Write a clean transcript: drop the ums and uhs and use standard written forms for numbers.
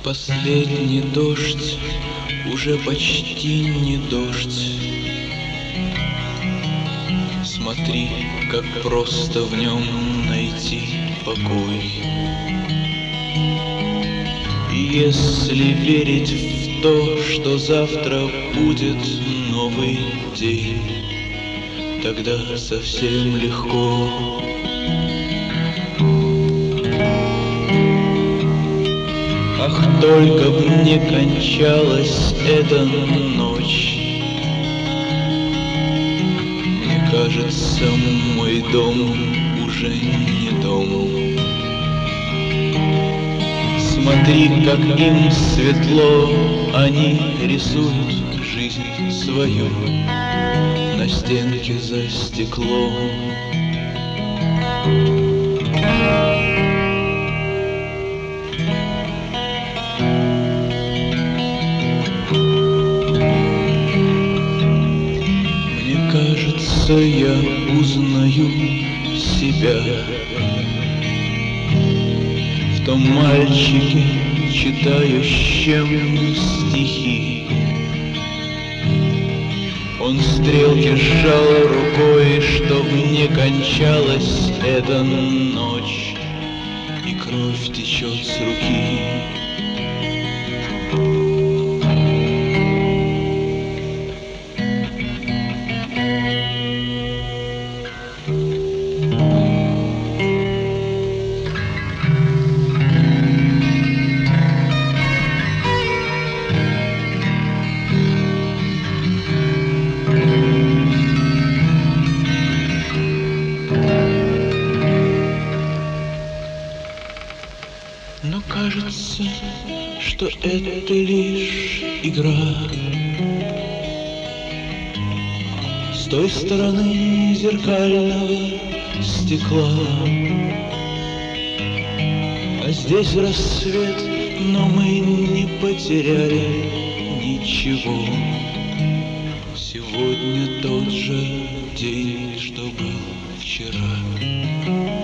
Последний дождь, уже почти не дождь. Смотри, как просто в нем найти покой. И если верить в то, что завтра будет новый день, тогда совсем легко. Ах, только б не кончалась эта ночь. Мне кажется, мой дом уже не дом. Смотри, как им светло, они рисуют жизнь свою на стенке за стеклом. Мне кажется, я узнаю себя в том мальчике, читающем стихи. Он стрелки сжал рукой, чтоб не кончалась эта ночь, и кровь течет с руки. Но кажется, что это лишь игра. С той стороны зеркального стекла. А здесь рассвет, но мы не потеряли ничего. Сегодня тот же день, что был вчера.